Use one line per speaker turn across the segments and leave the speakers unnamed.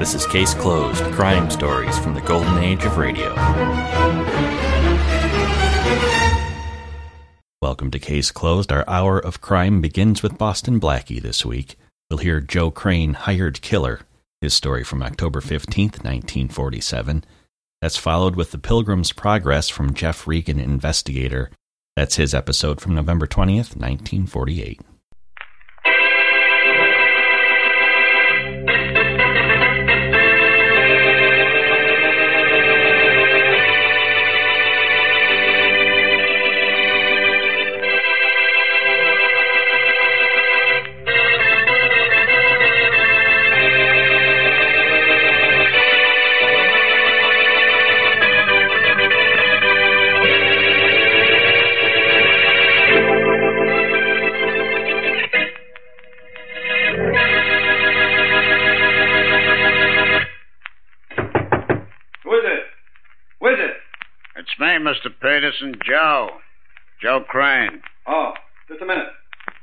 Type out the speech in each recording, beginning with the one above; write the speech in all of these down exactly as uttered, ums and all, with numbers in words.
This is Case Closed, crime stories from the golden age of radio. Welcome to Case Closed. Our hour of crime begins with Boston Blackie this week. We'll hear Joe Crane, Hired Killer, his story from October fifteenth, nineteen forty-seven. That's followed with The Pilgrim's Progress from Jeff Regan, Investigator. That's his episode from November twentieth, nineteen forty-eight.
Mister Peterson, Joe. Joe Crane.
Oh, just a minute.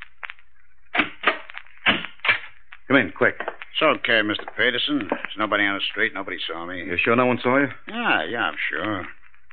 Come in, quick.
It's okay, Mister Peterson. There's nobody on the street. Nobody saw me.
You sure no one saw you?
Yeah, yeah, I'm sure.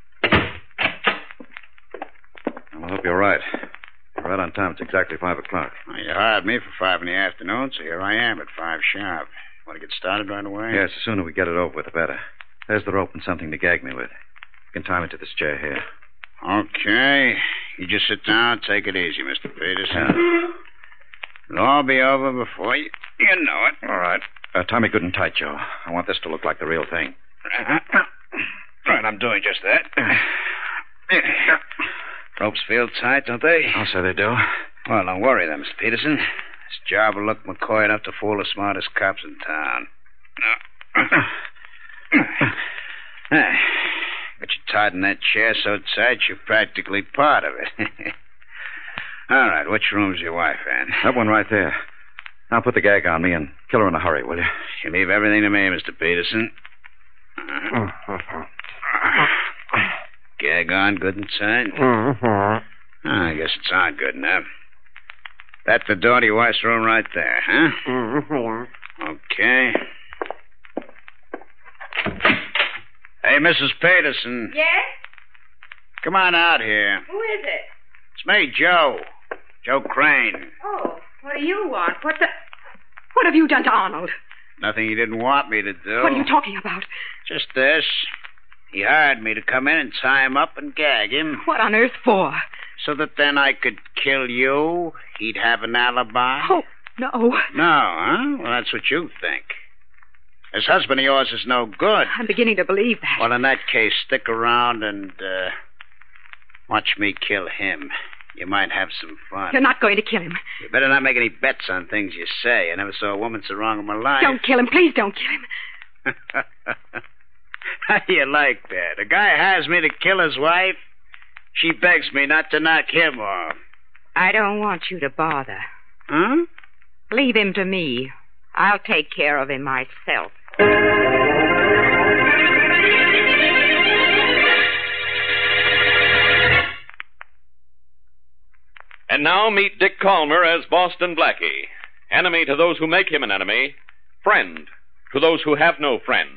Well, I hope you're right. You're right on time. It's exactly five o'clock.
Well, you hired me for five in the afternoon, so here I am at five sharp. Want to get started right away?
Yes, the sooner we get it over with, the better. There's the rope and something to gag me with. You can tie me to this chair here.
Okay. You just sit down. Take it easy, Mister Peterson. Yeah. It'll all be over before you, you know it.
All right. Uh, tie me good and tight, Joe. I want this to look like the real thing.
Uh-huh. Right, I'm doing just that. Ropes feel tight, don't they?
I'll say they do.
Well, don't worry then, Mister Peterson. This job will look McCoy enough to fool the smartest cops in town. No. Got you tied in that chair so tight you're practically part of it. All right, which room's your wife in?
That one right there. Now put the gag on me and kill her in a hurry, will you?
You leave everything to me, Mister Peterson. Gag on good and tight? Oh, I guess it's on good enough. That's the door to your wife's room right there, huh? Okay. Hey, Missus Peterson.
Yes?
Come on out here.
Who is it?
It's me, Joe. Joe Crane.
Oh, what do you want? What the... What have you done to Arnold?
Nothing he didn't want me to do.
What are you talking about?
Just this. He hired me to come in and tie him up and gag him.
What on earth for?
So that then I could kill you. He'd have an alibi.
Oh, no.
No, huh? Well, that's what you think. This husband of yours is no good.
I'm beginning to believe that.
Well, in that case, stick around and uh, watch me kill him. You might have some fun.
You're not going to kill him.
You better not make any bets on things you say. I never saw a woman so wrong in my life.
Don't kill him. Please don't kill him.
How do you like that? A guy hires me to kill his wife. She begs me not to knock him off.
I don't want you to bother.
Huh?
Leave him to me. I'll take care of him myself.
And now meet Dick Calmer as Boston Blackie. Enemy to those who make him an enemy. Friend to those who have no friend.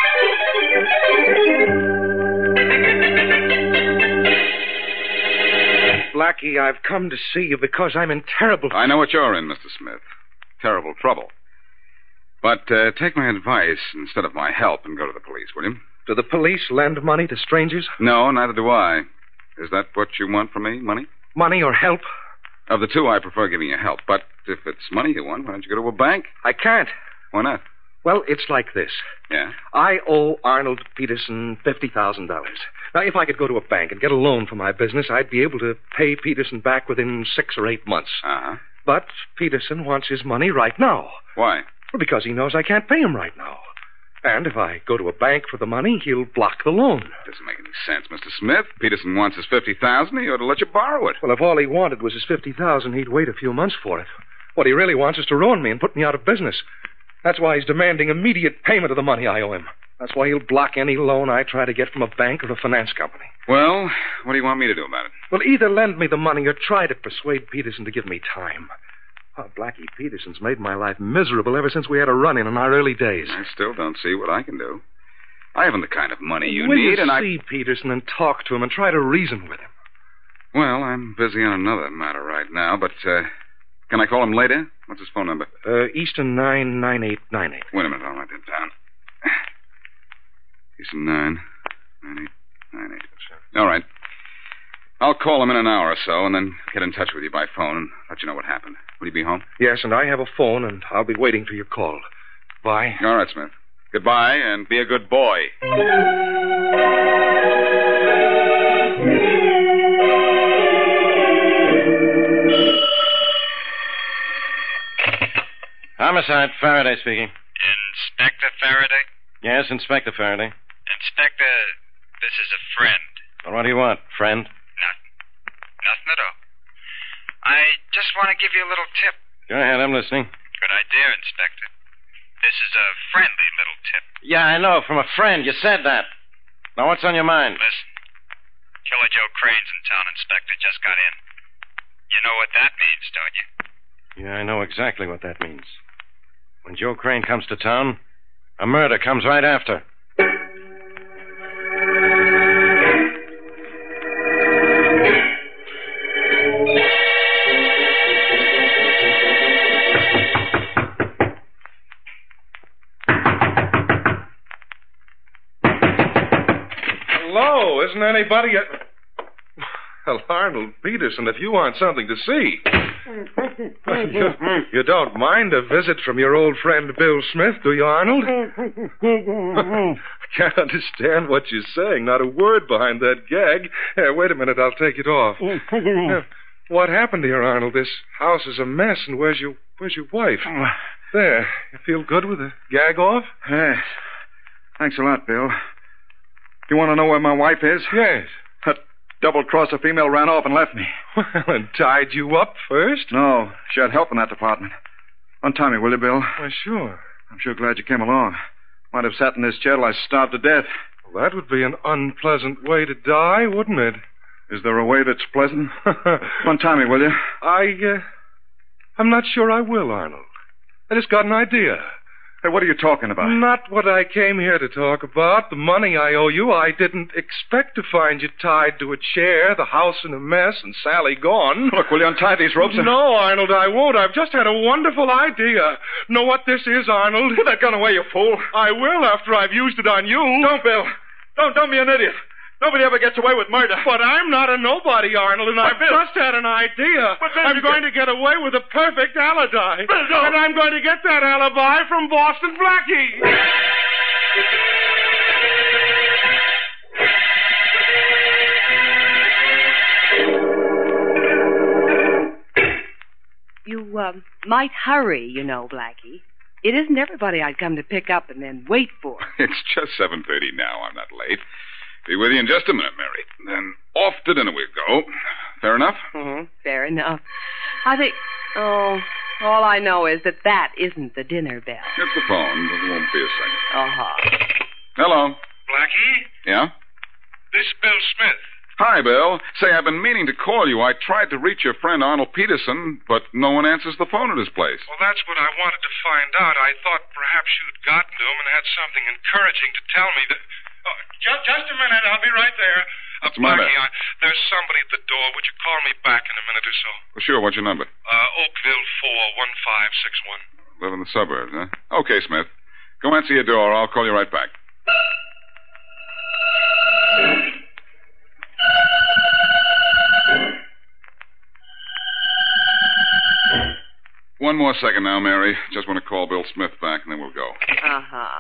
Blackie, I've come to see you because I'm in terrible...
I know what you're in, Mister Smith. Terrible trouble. But uh, take my advice instead of my help and go to the police, will you?
Do the police lend money to strangers?
No, neither do I. Is that what you want from me, money?
Money or help?
Of the two, I prefer giving you help. But if it's money you want, why don't you go to a bank?
I can't.
Why not?
Well, it's like this.
Yeah?
I owe Arnold Peterson fifty thousand dollars. Now, if I could go to a bank and get a loan for my business, I'd be able to pay Peterson back within six or eight months.
Uh-huh.
But Peterson wants his money right now.
Why?
Well, because he knows I can't pay him right now. And if I go to a bank for the money, he'll block the loan.
Doesn't make any sense, Mister Smith. Peterson wants his fifty thousand dollars. He ought to let you borrow it.
Well, if all he wanted was his fifty thousand dollars, he'd wait a few months for it. What he really wants is to ruin me and put me out of business. That's why he's demanding immediate payment of the money I owe him. That's why he'll block any loan I try to get from a bank or a finance company.
Well, what do you want me to do about it?
Well, either lend me the money or try to persuade Peterson to give me time. Oh, Blackie Peterson's made my life miserable ever since we had a run-in in our early days.
I still don't see what I can do. I haven't the kind of money you
Will
need,
you
and I...
see Peterson and talk to him and try to reason with him?
Well, I'm busy on another matter right now, but, uh, can I call him later? What's his phone number?
Uh, Easton nine nine eight nine eight.
Wait a minute, I'll write that down. Easton nine nine eight nine eight. All right. I'll call him in an hour or so and then get in touch with you by phone and let you know what happened. Will you be home?
Yes, and I have a phone, and I'll be waiting for your call. Bye.
All right, Smith. Goodbye, and be a good boy.
Homicide, Faraday speaking.
Inspector Faraday?
Yes, Inspector Faraday.
Inspector, this is a friend.
Well, what do you want, friend?
Nothing. Nothing at all. I just want to give you a little tip.
Go ahead, I'm listening.
Good idea, Inspector. This is a friendly little tip.
Yeah, I know, from a friend. You said that. Now, what's on your mind?
Listen. Killer Joe Crane's in town, Inspector. Just got in. You know what that means, don't you?
Yeah, I know exactly what that means. When Joe Crane comes to town, a murder comes right after.
Hello, isn't anybody at... Well, Arnold Peterson, if you want something to see... you, you don't mind a visit from your old friend Bill Smith, do you, Arnold? I can't understand what you're saying. Not a word behind that gag. Here, wait a minute, I'll take it off. Now, what happened here, Arnold? This house is a mess, and where's your where's your wife? There. You feel good with the gag off?
Yes. Thanks a lot, Bill. You want to know where my wife is?
Yes.
That double-crosser female ran off and left me.
Well, and tied you up first?
No, she had help in that department. Untie me, will you, Bill?
Why, sure.
I'm sure glad you came along. Might have sat in this chair till I starved to death.
Well, that would be an unpleasant way to die, wouldn't it?
Is there a way that's pleasant? Untie me, will you?
I, uh, I'm not sure I will, Arnold. I just got an idea.
Hey, what are you talking about?
Not what I came here to talk about. The money I owe you. I didn't expect to find you tied to a chair, the house in a mess, and Sally gone.
Look, will you untie these ropes? And...
No, Arnold, I won't. I've just had a wonderful idea. Know what this is, Arnold?
Put that gun away, you fool.
I will after I've used it on you.
Don't, Bill. Don't, don't be an idiot. Nobody ever gets away with murder.
But I'm not a nobody, Arnold, and
but
I've
Bill.
just had an idea.
But Bill,
I'm going
get...
to get away with a perfect alibi.
Bill, no.
And I'm going to get that alibi from Boston Blackie.
You uh, might hurry, you know, Blackie. It isn't everybody I'd come to pick up and then wait for.
It's just seven thirty now. I'm not late. Be with you in just a minute, Mary. Then off to dinner we go. Fair enough?
Mm-hmm. Fair enough. I think... Oh, all I know is that that isn't the dinner bell.
It's the phone. It won't be a second.
Uh-huh.
Hello.
Blackie?
Yeah?
This is Bill Smith.
Hi, Bill. Say, I've been meaning to call you. I tried to reach your friend Arnold Peterson, but no one answers the phone at his place.
Well, that's what I wanted to find out. I thought perhaps you'd gotten to him and had something encouraging to tell me that... Oh, just, just a minute. I'll be right there. Uh,
What's the matter?
Blackie, I, there's somebody at the door. Would you call me back in a minute or so?
Well, sure. What's your number?
Uh, Oakville four one five six one.
Live in the suburbs, huh? Okay, Smith. Go answer your door. I'll call you right back. One more second now, Mary. Just want to call Bill Smith back, and then we'll go.
Uh-huh.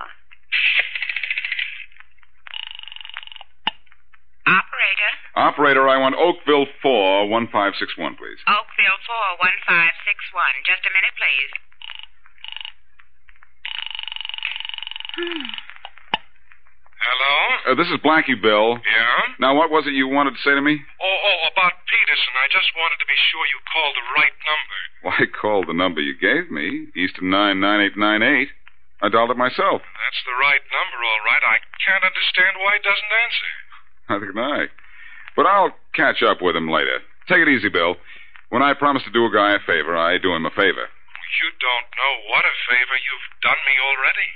Operator.
Operator, I want Oakville four one five six one, please.
Oakville four one five six one. Just a minute, please.
Hello?
Uh, this is Blackie, Bill.
Yeah?
Now, what was it you wanted to say to me?
Oh, oh, about Peterson. I just wanted to be sure you called the right number.
Well, I called the number you gave me, Easton nine nine eight nine eight. I dialed it myself.
That's the right number, all right. I can't understand why he doesn't answer.
Neither can I. But I'll catch up with him later. Take it easy, Bill. When I promise to do a guy a favor, I do him a favor.
you don't know what a favor you've done me already.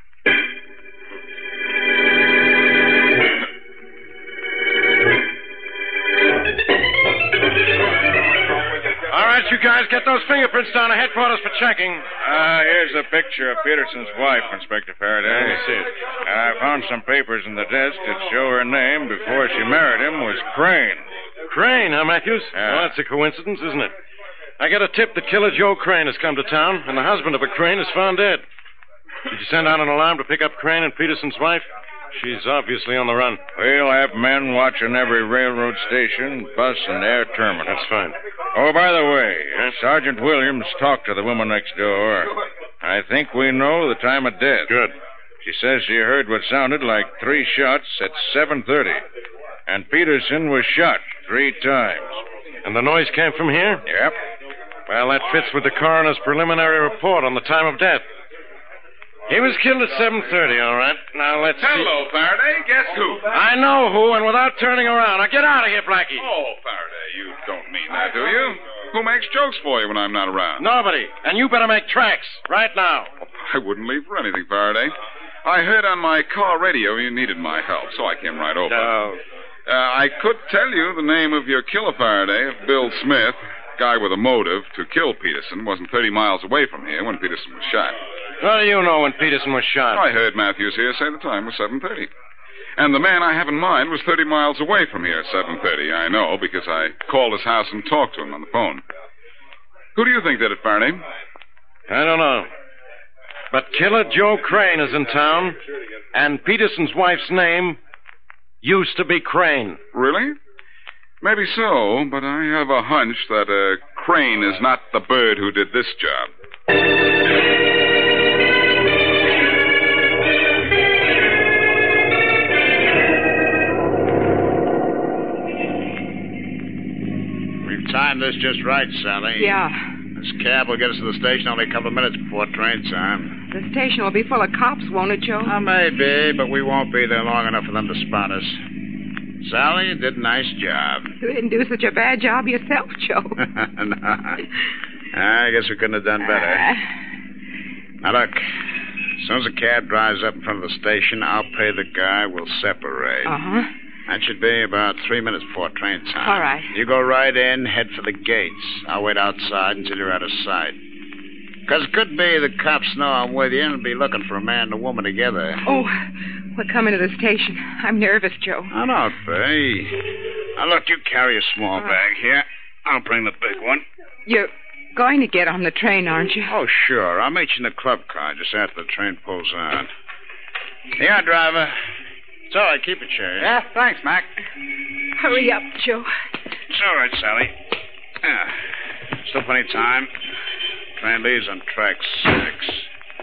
All right, you guys, get those fingerprints down to headquarters for checking.
Ah, uh, here's a picture of Peterson's wife, Inspector Faraday.
Let me see it.
I found some papers in the desk that show her name before she married him was Crane.
Crane, huh, Matthews?
Yeah.
Well, that's a coincidence, isn't it? I got a tip that killer Joe Crane has come to town, and the husband of a Crane is found dead. Did you send out an alarm to pick up Crane and Peterson's wife? She's obviously on the run.
We'll have men watching every railroad station, bus, and air terminal.
That's fine.
Oh, by the way, uh, Sergeant Williams talked to the woman next door. I think we know the time of death.
Good.
She says she heard what sounded like three shots at seven thirty. And Peterson was shot three times.
And the noise came from here?
Yep.
Well, that fits with the coroner's preliminary report on the time of death. He was killed at seven thirty, all right. Now, let's see.
Hello, Faraday. Guess who?
I know who, and without turning around. Now, get out of here, Blackie.
Oh, Faraday, you don't mean that, do you? Who makes jokes for you when I'm not around?
Nobody. And you better make tracks right now.
I wouldn't leave for anything, Faraday. I heard on my car radio you needed my help, so I came right over.
No.
Uh, I could tell you the name of your killer, Faraday, if Bill Smith, guy with a motive to kill Peterson, wasn't thirty miles away from here when Peterson was shot.
What do you know when Peterson was shot?
I heard Matthews here say the time was seven thirty. And the man I have in mind was thirty miles away from here at seven thirty. I know, because I called his house and talked to him on the phone. Who do you think did it, Faraday?
I don't know. But killer Joe Crane is in town, and Peterson's wife's name used to be Crane.
Really? Maybe so, but I have a hunch that uh, Crane is not the bird who did this job.
We've timed this just right, Sally.
Yeah.
This cab will get us to the station only a couple of minutes before train time.
The station will be full of cops, won't it, Joe?
Uh, maybe, but we won't be there long enough for them to spot us. Sally, you did a nice job.
You didn't do such a bad job yourself, Joe.
No. I guess we couldn't have done better.
Uh...
Now, look. As soon as the cab drives up in front of the station, I'll pay the guy. We'll separate.
Uh-huh.
That should be about three minutes before train time.
All right.
You go right in, head for the gates. I'll wait outside until you're out of sight. Because it could be the cops know I'm with you and be looking for a man and a woman together.
Oh, we're coming to the station. I'm nervous, Joe.
I don't be. Now, look, you carry a small uh, bag here. I'll bring the big one.
You're going to get on the train, aren't you?
Oh, sure. I'll meet you in the club car just after the train pulls out. Here, driver. It's all right. Keep it, Sherry.
Yeah, thanks, Mac.
Hurry up, Joe.
It's all right, Sally. Yeah. Still plenty of time. Train leaves on track six.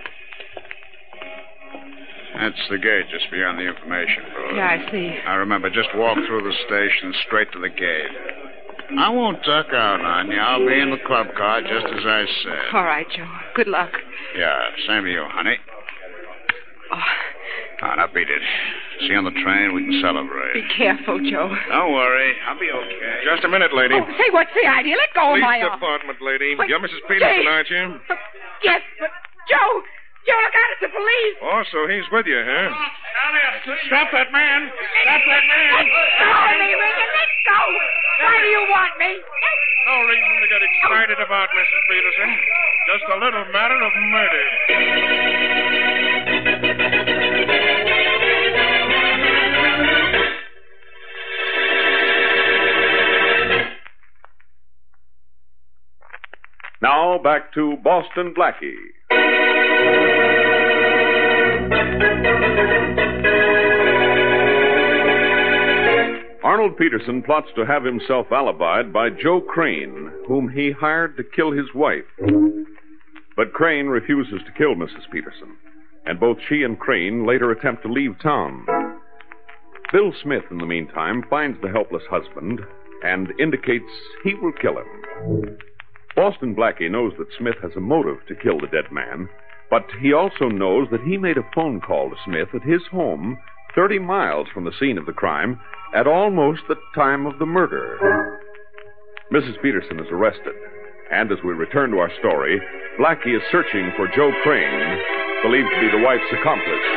That's the gate just beyond the information booth.
Yeah, I see.
Now, remember, just walk through the station straight to the gate. I won't duck out on you. I'll be in the club car just as I said.
All right, Joe. Good luck.
Yeah, same to you, honey.
Oh.
Oh, now beat it. See you on the train. We can celebrate.
Be careful, Joe.
Don't worry. I'll be okay.
Just a minute, lady.
Oh, say, what's the idea? Let go of my
Police
arm.
department, lady.
But,
You're Missus Peterson,
Jay.
aren't you?
But, yes, but Joe, Joe, look out! It's the police.
Oh, so he's with you, huh?
Stop that man! Stop that man!
Let go of me, Regan. Let go. Why do you want me?
No reason to get excited about, Missus Peterson. Just a little matter of murder.
Now back to Boston Blackie. Arnold Peterson plots to have himself alibied by Joe Crane, whom he hired to kill his wife. But Crane refuses to kill Missus Peterson, and both she and Crane later attempt to leave town. Bill Smith, in the meantime, finds the helpless husband and indicates he will kill him. Boston Blackie knows that Smith has a motive to kill the dead man, but he also knows that he made a phone call to Smith at his home, thirty miles from the scene of the crime, at almost the time of the murder. Missus Peterson is arrested, and as we return to our story, Blackie is searching for Joe Crane, believed to be the wife's accomplice.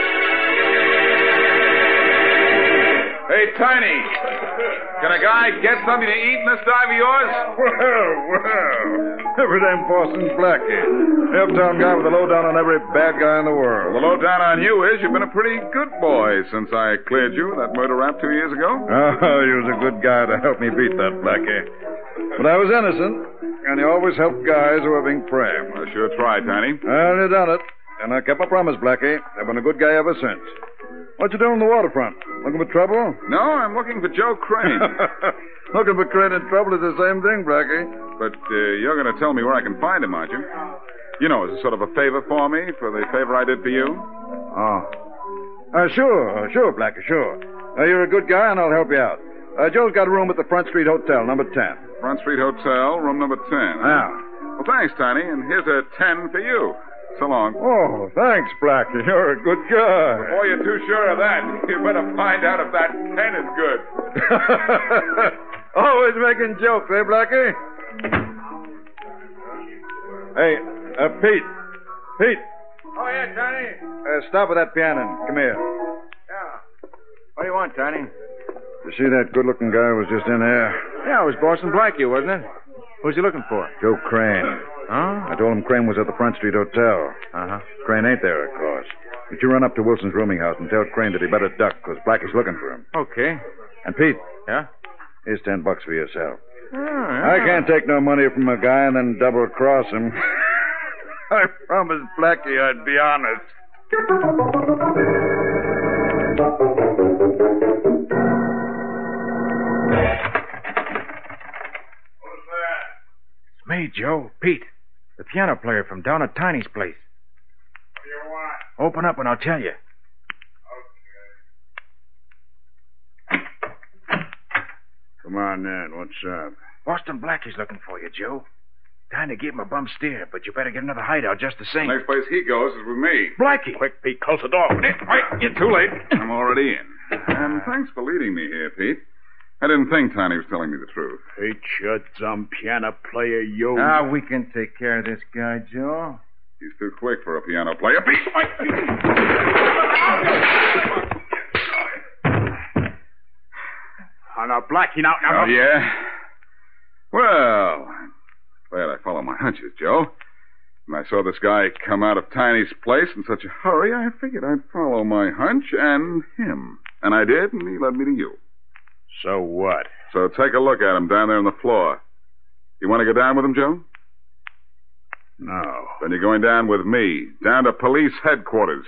Hey, Tiny, can a guy get something to eat in this dive of yours?
Well, well. Everyday Boston's Blackie. The uptown guy with the lowdown on every bad guy in the world.
The lowdown on you is you've been a pretty good boy since I cleared you that murder rap two years ago.
Oh, you was a good guy to help me beat that, Blackie. But I was innocent, and you always help guys who are being framed.
I sure tried, Tiny.
Well, you done it. And I kept my promise, Blackie. I've been a good guy ever since. What you doing on the waterfront? Looking for trouble?
No, I'm looking for Joe Crane.
Looking for Crane in trouble is the same thing, Blackie.
But uh, you're going to tell me where I can find him, aren't you? You know, as a sort of a favor for me, for the favor I did for you.
Oh. Uh, sure, sure, Blackie, sure. Uh, you're a good guy, and I'll help you out. Uh, Joe's got a room at the Front Street Hotel, number ten.
Front Street Hotel, room number ten.
Yeah.
Well, thanks, Tiny, and here's a ten for you. So long.
Oh, thanks, Blackie. You're a good guy.
Before you're too sure of that, you better find out if that ten is good.
Always making jokes, eh, Blackie? Hey, uh, Pete. Pete.
Oh, yeah, Tiny?
Uh, stop with that piano. Come here.
Yeah. What do you want, Tiny?
You see that good-looking guy who was just in here?
Yeah, it was Boston Blackie, wasn't it? Who's he looking for?
Joe Crane.
Huh?
I told him Crane was at the Front Street Hotel.
Uh-huh.
Crane ain't there, of course. But you run up to Wilson's rooming house and tell Crane that he better duck, because Blackie's looking for him.
Okay.
And Pete.
Yeah?
Here's ten bucks for yourself.
Oh, yeah.
I can't take no money from a guy and then double-cross him. I promised Blackie I'd be honest.
Me, Joe. Pete. The piano player from down at Tiny's place.
What do you want?
Open up and I'll tell you.
Okay.
Come on, then. What's up?
Boston Blackie's looking for you, Joe. Tiny gave him a bum steer, but you better get another hideout just the same.
The next place he goes is with me.
Blackie!
Quick, Pete, close the door.
Wait, you're too late. I'm already in. And thanks for leading me here, Pete. I didn't think Tiny was telling me the truth.
Pete, you dumb piano player, you.
Ah, we can take care of this guy, Joe.
He's too quick for a piano player. Pete!
Oh, now, Blackie, now, now.
Oh, yeah? Well, glad I followed my hunches, Joe. When I saw this guy come out of Tiny's place in such a hurry, I figured I'd follow my hunch and him. And I did, and he led me to you.
So what?
So take a look at him down there on the floor. You want to go down with him, Joe?
No.
Then you're going down with me, down to police headquarters.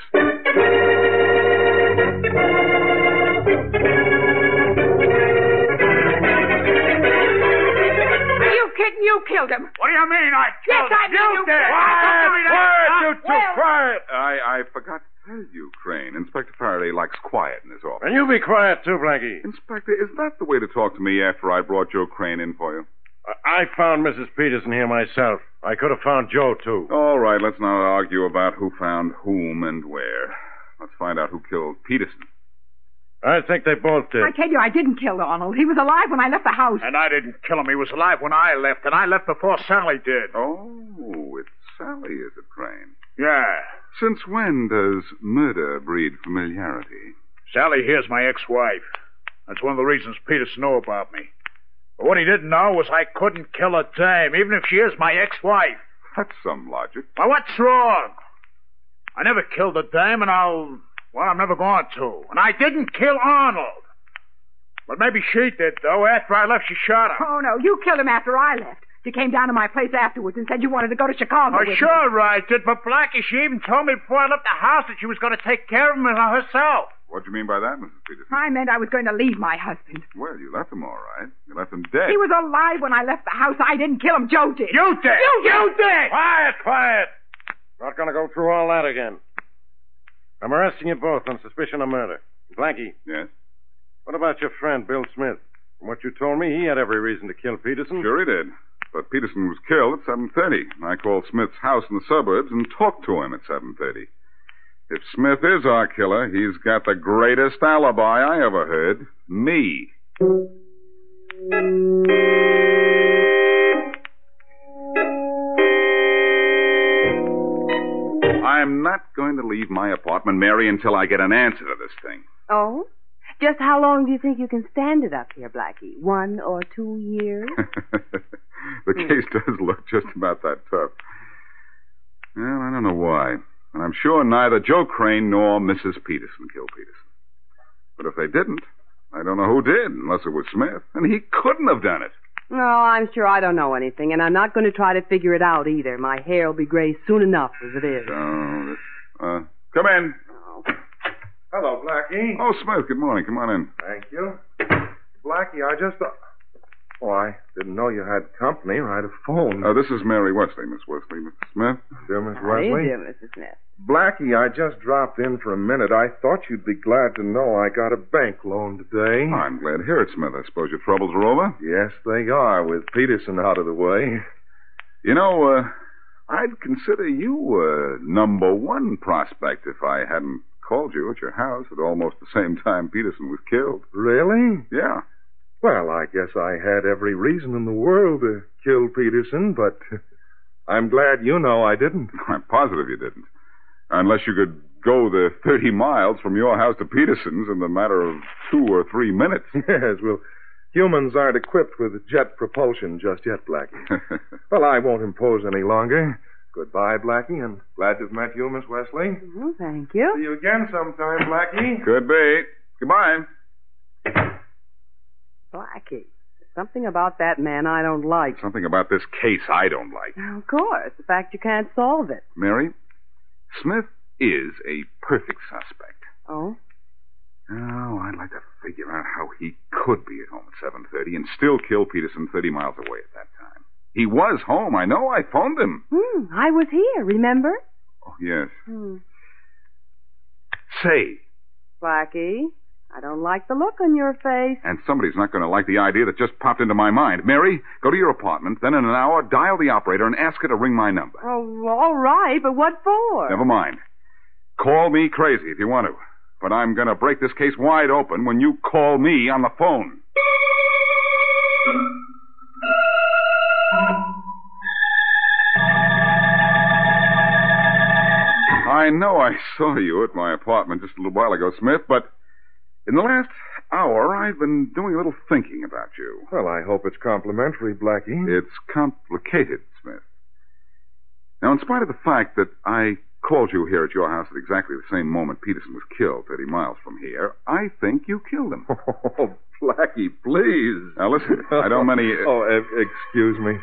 Kidding, you killed him.
What do you mean I killed
yes, I
him?
mean you, you did.
Quiet, quiet, you two,
well,
quiet.
I, I forgot to tell you, Crane. Inspector Faraday likes quiet in his office.
And you be quiet, too, Blackie.
Inspector, is that the way to talk to me after I brought Joe Crane in for you?
I found Missus Peterson here myself. I could have found Joe, too.
All right, let's not argue about who found whom and where. Let's find out who killed Peterson.
I think they both did.
I tell you, I didn't kill Arnold. He was alive when I left the house.
And I didn't kill him. He was alive when I left, and I left before Sally did.
Oh, it's Sally, is it, Crane?
Yeah.
Since when does murder breed familiarity?
Sally here's my ex-wife. That's one of the reasons Peterson knew about me. But what he didn't know was I couldn't kill a dame, even if she is my ex-wife.
That's some logic.
Well, what's wrong? I never killed a dame, and I'll... Well, I'm never going to. And I didn't kill Arnold. But maybe she did, though. After I left, she shot him.
Oh, no. You killed him after I left. You came down to my place afterwards and said you wanted to go to Chicago
Oh,
with
sure,
me.
I did. But Blackie, she even told me before I left the house that she was going to take care of him herself.
What do you mean by that, Missus Peterson?
I meant I was going to leave my husband.
Well, you left him all right. You left him dead.
He was alive when I left the house. I didn't kill him. Joe did.
You did.
You did.
You did.
Quiet, quiet. Not going to go through all that again. I'm arresting you both on suspicion of murder. Blackie.
Yes?
What about your friend, Bill Smith? From what you told me, he had every reason to kill Peterson.
Sure he did. But Peterson was killed at seven thirty. I called Smith's house in the suburbs and talked to him at seven thirty. If Smith is our killer, he's got the greatest alibi I ever heard. Me. not going to leave my apartment, Mary, until I get an answer to this thing.
Oh? Just how long do you think you can stand it up here, Blackie? One or two years?
The case does look just about that tough. Well, I don't know why. And I'm sure neither Joe Crane nor Missus Peterson killed Peterson. But if they didn't, I don't know who did, unless it was Smith. And he couldn't have done it.
No, I'm sure I don't know anything, and I'm not going to try to figure it out either. My hair will be gray soon enough as it is.
Oh, uh, come in.
Oh.
Hello, Blackie.
Oh, Smith, good morning. Come on in.
Thank you. Blackie, I just thought... Oh, I didn't know you had company right a phone.
Uh, this is Mary Wesley, Miss Wesley. Mister Smith?
Dear Miss
How do
Wesley?
you do, Missus Smith?
Blackie, I just dropped in for a minute. I thought you'd be glad to know I got a bank loan today.
Oh, I'm glad to hear it, Smith. I suppose your troubles are over?
Yes, they are, with Peterson out of the way.
You know, uh, I'd consider you a number one prospect if I hadn't called you at your house at almost the same time Peterson was killed.
Really?
Yeah.
Well, I guess I had every reason in the world to kill Peterson, but I'm glad you know I didn't.
I'm positive you didn't. Unless you could go the thirty miles from your house to Peterson's in the matter of two or three minutes.
Yes, well, humans aren't equipped with jet propulsion just yet, Blackie. Well, I won't impose any longer. Goodbye, Blackie, and glad to have met you, Miss Wesley.
Oh, thank you.
See you again sometime, Blackie.
Could be. Goodbye.
Blackie, there's something about that man I don't like.
Something about this case I don't like.
Well, of course, the fact you can't solve it.
Mary, Smith is a perfect suspect.
Oh?
Oh, I'd like to figure out how he could be at home at seven thirty and still kill Peterson thirty miles away at that time. He was home, I know. I phoned him.
Hmm, I was here, remember?
Oh, yes.
Hmm.
Say.
Blackie, I don't like the look on your face.
And somebody's not going to like the idea that just popped into my mind. Mary, go to your apartment, then in an hour, dial the operator and ask her to ring my number.
Oh, all right, but what for?
Never mind. Call me crazy if you want to. But I'm going to break this case wide open when you call me on the phone. I know I saw you at my apartment just a little while ago, Smith, but in the last hour, I've been doing a little thinking about you.
Well, I hope it's complimentary, Blackie.
It's complicated, Smith. Now, in spite of the fact that I called you here at your house at exactly the same moment Peterson was killed thirty miles from here, I think you killed him.
Oh, Blackie, please.
Now, listen, I don't many... Uh...
Oh, uh, excuse me.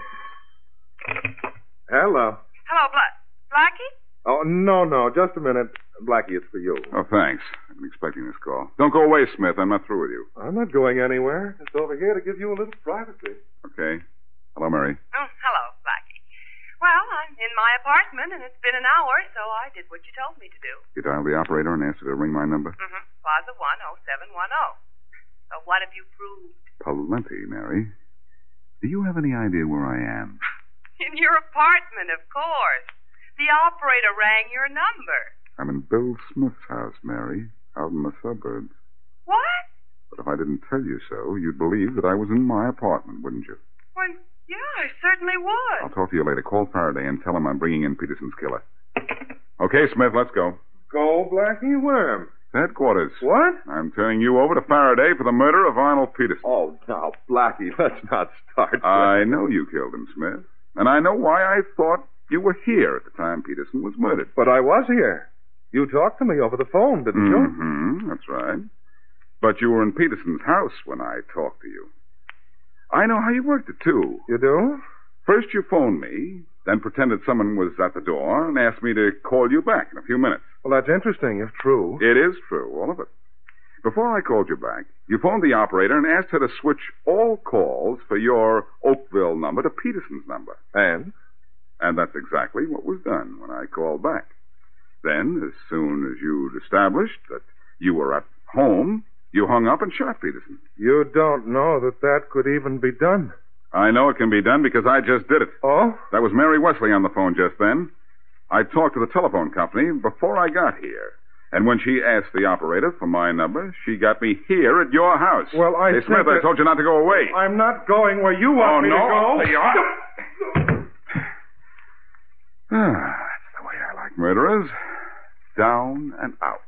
Hello.
Hello, Bla- Blackie?
Oh, no, no, just a minute. Blackie, it's for you.
Oh, thanks. I've been expecting this call. Don't go away, Smith. I'm not through with you.
I'm not going anywhere. Just over here to give you a little privacy.
Okay. Hello, Mary.
Oh, hello, Blackie. Well, I'm in my apartment, and it's been an hour, so I did what you told me to do.
You dialed the operator and asked her to ring my number?
Mm-hmm. Plaza one oh seven one oh. So what have you proved?
Plenty, Mary. Do you have any idea where I am?
In your apartment, of course. The operator rang your number.
I'm in Bill Smith's house, Mary, out in the suburbs.
What?
But if I didn't tell you so, you'd believe that I was in my apartment, wouldn't you?
Well, yeah, I certainly would.
I'll talk to you later. Call Faraday and tell him I'm bringing in Peterson's killer. Okay, Smith, let's go.
Go, Blackie? Where?
Headquarters.
What?
I'm turning you over to Faraday for the murder of Arnold Peterson.
Oh, now, Blackie, let's not start.
I know you killed him, Smith. And I know why I thought you were here at the time Peterson was murdered.
But I was here. You talked to me over the phone, didn't you?
Mm-hmm, that's right. But you were in Peterson's house when I talked to you. I know how you worked it, too.
You do?
First you phoned me, then pretended someone was at the door and asked me to call you back in a few minutes.
Well, that's interesting, if true.
It is true, all of it. Before I called you back, you phoned the operator and asked her to switch all calls for your Oakville number to Peterson's number.
And?
And that's exactly what was done when I called back. Then, as soon as you'd established that you were at home, you hung up and shot Peterson.
You don't know that that could even be done.
I know it can be done because I just did it.
Oh?
That was Mary Wesley on the phone just then. I talked to the telephone company before I got here. And when she asked the operator for my number, she got me here at your house.
Well, I
Hey,
think
Smith,
that...
I told you not to go away.
I'm not going where you want
oh,
me
no.
to go.
You are. Ah, that's the way I like murderers. down and out.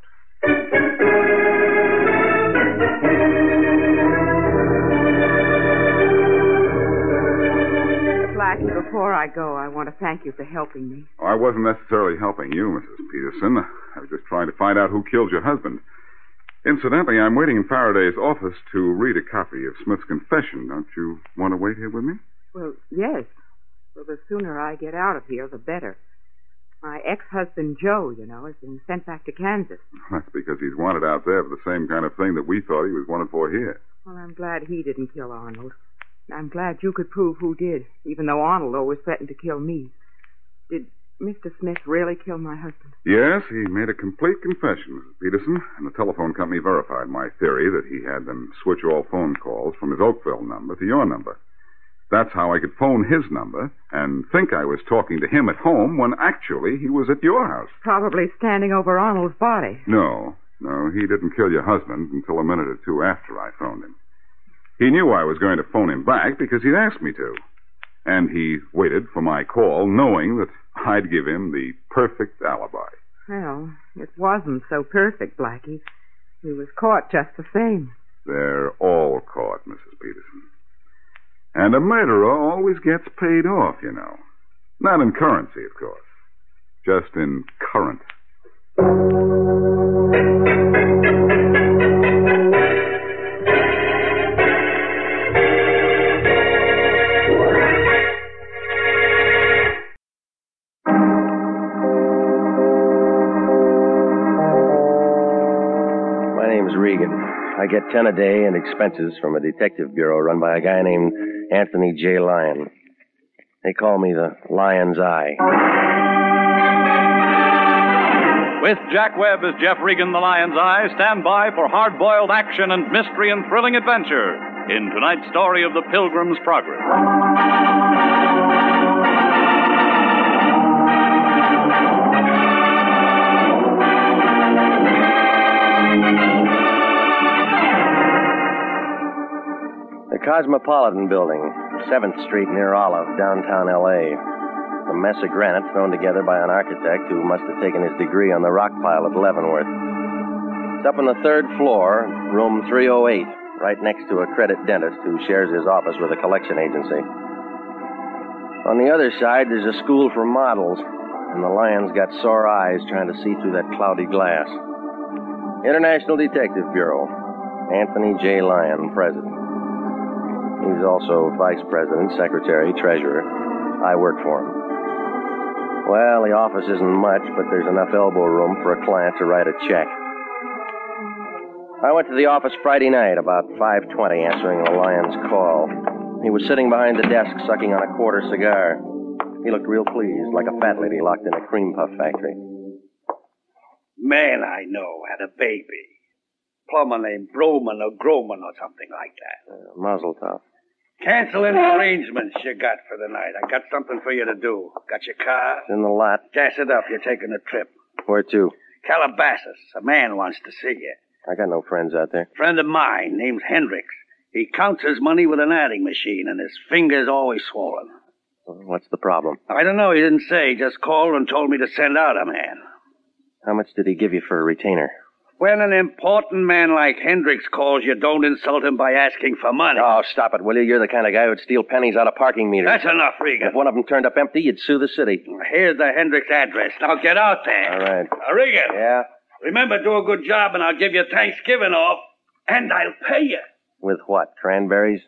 Blackie, before I go, I want to thank you for helping me.
Oh, I wasn't necessarily helping you, Missus Peterson. I was just trying to find out who killed your husband. Incidentally, I'm waiting in Faraday's office to read a copy of Smith's confession. Don't you want to wait here with me?
Well, yes. Well, the sooner I get out of here, the better. My ex-husband, Joe, you know, has been sent back to Kansas.
That's because he's wanted out there for the same kind of thing that we thought he was wanted for here.
Well, I'm glad he didn't kill Arnold. I'm glad you could prove who did, even though Arnold always threatened to kill me. Did Mister Smith really kill my husband?
Yes, he made a complete confession, Missus Peterson, and the telephone company verified my theory that he had them switch all phone calls from his Oakville number to your number. That's how I could phone his number and think I was talking to him at home when actually he was at your house.
Probably standing over Arnold's body.
No, no, he didn't kill your husband until a minute or two after I phoned him. He knew I was going to phone him back because he'd asked me to. And he waited for my call, knowing that I'd give him the perfect alibi.
Well, it wasn't so perfect, Blackie. He was caught just the same.
They're all caught, Missus Peterson. And a murderer always gets paid off, you know. Not in currency, of course. Just in current.
My name's Regan. I get ten a day and expenses from a detective bureau run by a guy named Anthony J. Lyon. They call me the Lion's Eye.
With Jack Webb as Jeff Regan, the Lion's Eye, stand by for hard-boiled action and mystery and thrilling adventure in tonight's story of the Pilgrim's Progress.
The Cosmopolitan Building, seventh Street near Olive, downtown L A A mess of granite thrown together by an architect who must have taken his degree on the rock pile at Leavenworth. It's up on the third floor, room three oh eight, right next to a credit dentist who shares his office with a collection agency. On the other side, there's a school for models, and the Lion's got sore eyes trying to see through that cloudy glass. International Detective Bureau, Anthony J. Lyon, president. He's also vice president, secretary, treasurer. I work for him. Well, the office isn't much, but there's enough elbow room for a client to write a check. I went to the office Friday night about five twenty, answering the Lion's call. He was sitting behind the desk, sucking on a quarter cigar. He looked real pleased, like a fat lady locked in a cream puff factory.
Man I know had a baby. Plumber named Broman or Groman or something like that.
Uh, Mazel tov.
Cancel any arrangements you got for the night. I got something for you to do. Got your car?
It's in the lot.
Gas it up. You're taking a trip.
Where to?
Calabasas. A man wants to see you.
I got no friends out there.
Friend of mine, named Hendricks. He counts his money with an adding machine, and his finger's always swollen.
What's the problem?
I don't know. He didn't say. He just called and told me to send out a man.
How much did he give you for a retainer?
When an important man like Hendricks calls, you don't insult him by asking for money.
Oh, stop it, will you? You're the kind of guy who'd steal pennies out of parking meters.
That's enough, Regan.
If one of them turned up empty, you'd sue the city.
Here's the Hendricks address. Now get out there.
All right.
Uh, Regan.
Yeah?
Remember, do a good job, and I'll give you Thanksgiving off, and I'll pay you.
With what, cranberries?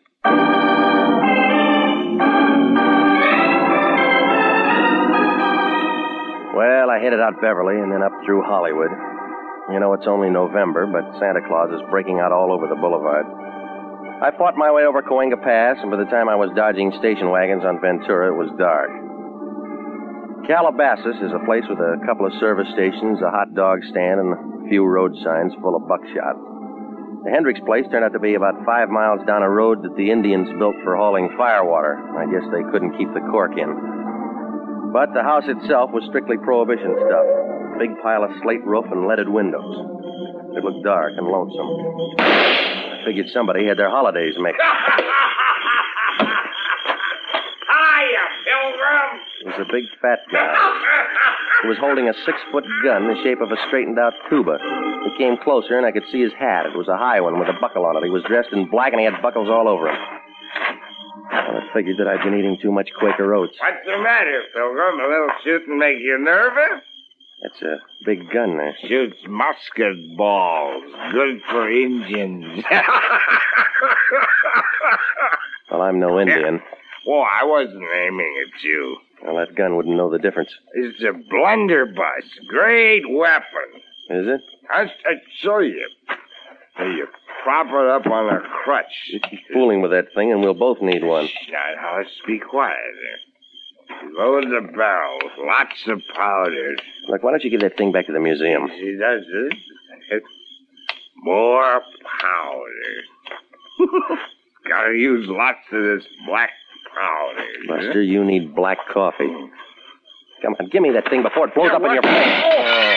Well, I headed out Beverly and then up through Hollywood. You know, it's only November, but Santa Claus is breaking out all over the boulevard. I fought my way over Cahuenga Pass, and by the time I was dodging station wagons on Ventura, it was dark. Calabasas is a place with a couple of service stations, a hot dog stand, and a few road signs full of buckshot. The Hendricks place turned out to be about five miles down a road that the Indians built for hauling firewater. I guess they couldn't keep the cork in. But the house itself was strictly Prohibition stuff. Big pile of slate roof and leaded windows. It looked dark and lonesome. I figured somebody had their holidays mixed.
Hiya, Pilgrim!
It was a big fat guy. He was holding a six-foot gun in the shape of a straightened-out tuba. He came closer, and I could see his hat. It was a high one with a buckle on it. He was dressed in black, and he had buckles all over him. Well, I figured that I'd been eating too much Quaker Oats.
What's the matter, Pilgrim? A little shooting make you nervous?
That's a big gun there.
Shoots musket balls. Good for Indians.
Well, I'm no Indian.
Well, I wasn't aiming at you.
Well, that gun wouldn't know the difference.
It's a blunderbuss. Great weapon.
Is it?
I'll, I'll show you. Here, you prop it up on a crutch.
You keep fooling with that thing, and we'll both need one.
Now, now, let's be quiet there. Load the barrel with lots of powders.
Look, why don't you give that thing back to the museum?
See, that's it. More powder. Gotta use lots of this black powder.
Buster, you need black coffee. Come on, give me that thing before it blows yeah, up in your face. Oh.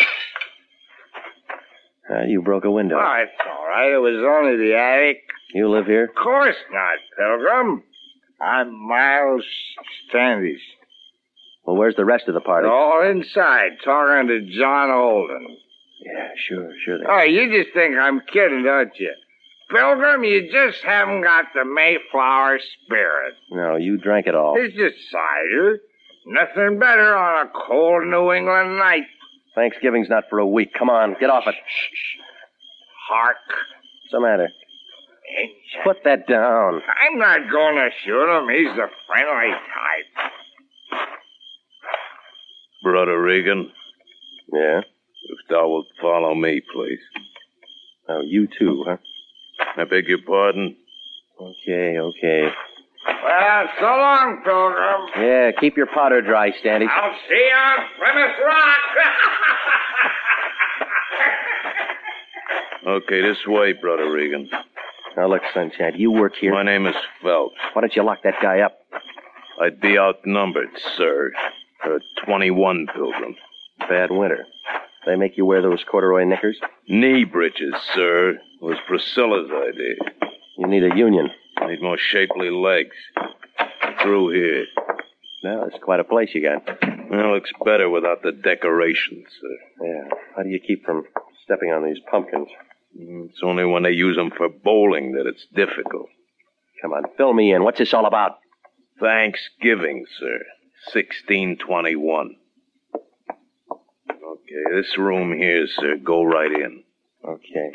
Uh, you broke a window.
Oh, it's all right. It was only the attic.
You live here?
Of course not, Pilgrim. I'm Miles Standish.
Well, where's the rest of the party?
They're all inside, talking to John Holden.
Yeah, sure, sure they
are. Oh, you just think I'm kidding, don't you? Pilgrim, you just haven't got the Mayflower spirit.
No, you drank it all.
It's just cider. Nothing better on a cold New England night.
Thanksgiving's not for a week. Come on, get off it.
Shh. Hark.
What's the matter?
Injun.
Put that down.
I'm not going to shoot him. He's a friendly type.
Brother Regan?
Yeah?
If thou wilt follow me, please.
Oh, you too, huh?
I beg your pardon?
Okay, okay.
Well, so long, Pilgrim.
Yeah, keep your powder dry, Standish.
I'll see you on Plymouth Rock.
Okay, this way, Brother Regan.
Now, look, Sunshine, you work here.
My name is Phelps.
Why don't you lock that guy up?
I'd be outnumbered, sir. There are twenty-one, Pilgrim.
Bad winter. They make you wear those corduroy knickers?
Knee breeches, sir. It was Priscilla's idea.
You need a union.
I need more shapely legs. Through here.
Now, it's quite a place you got.
Well, it looks better without the decorations, sir.
Yeah. How do you keep from stepping on these pumpkins?
It's only when they use them for bowling that it's difficult.
Come on, fill me in. What's this all about?
Thanksgiving, sir. sixteen twenty-one. Okay, this room here, sir. Go right in.
Okay.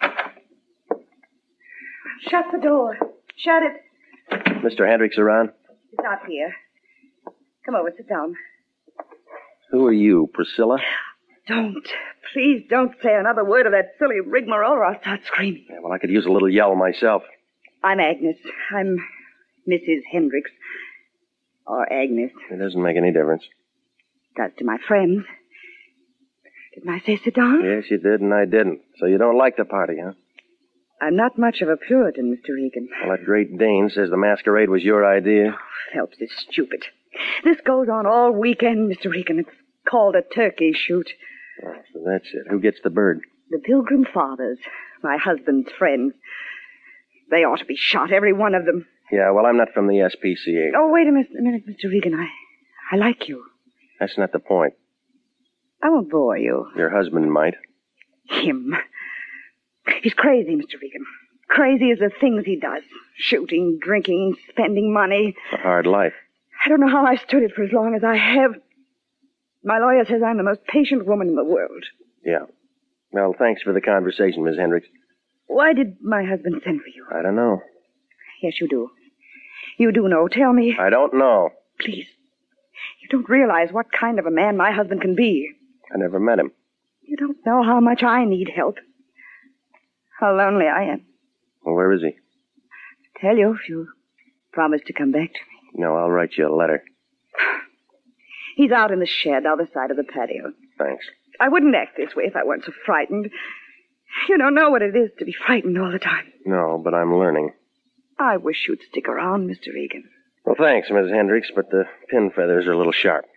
Shut the door. Shut it.
Mister Hendricks around?
He's not here. Come over, sit down.
Who are you, Priscilla?
Don't. Please don't say another word of that silly rigmarole or I'll start screaming.
Yeah, well, I could use a little yell myself.
I'm Agnes. I'm Missus Hendricks. Or Agnes.
It doesn't make any difference.
Does to my friends. Didn't I say sit down?
Yes, you did, and I didn't. So you don't like the party, huh?
I'm not much of a Puritan, Mister Regan.
Well, that Great Dane says the masquerade was your idea.
Oh, Phelps is stupid. This goes on all weekend, Mister Regan. It's called a turkey shoot.
Oh, so that's it. Who gets the bird?
The Pilgrim Fathers, my husband's friends. They ought to be shot, every one of them.
Yeah, well, I'm not from the S P C A.
Oh, wait a minute, a minute, Mister Regan. I, I like you.
That's not the point.
I won't bore you.
Your husband might.
Him. He's crazy, Mister Regan. Crazy as the things he does. Shooting, drinking, spending money.
It's a hard life.
I don't know how I stood it for as long as I have. My lawyer says I'm the most patient woman in the world.
Yeah. Well, thanks for the conversation, Miss Hendricks.
Why did my husband send for you?
I don't know.
Yes, you do. You do know. Tell me.
I don't know.
Please. You don't realize what kind of a man my husband can be.
I never met him.
You don't know how much I need help. How lonely I am.
Well, where is he?
Tell you if you promise to come back to me.
No, I'll write you a letter.
He's out in the shed, other side of the patio.
Thanks.
I wouldn't act this way if I weren't so frightened. You don't know what it is to be frightened all the time.
No, but I'm learning.
I wish you'd stick around, Mister Regan.
Well, thanks, Missus Hendricks, but the pin feathers are a little sharp.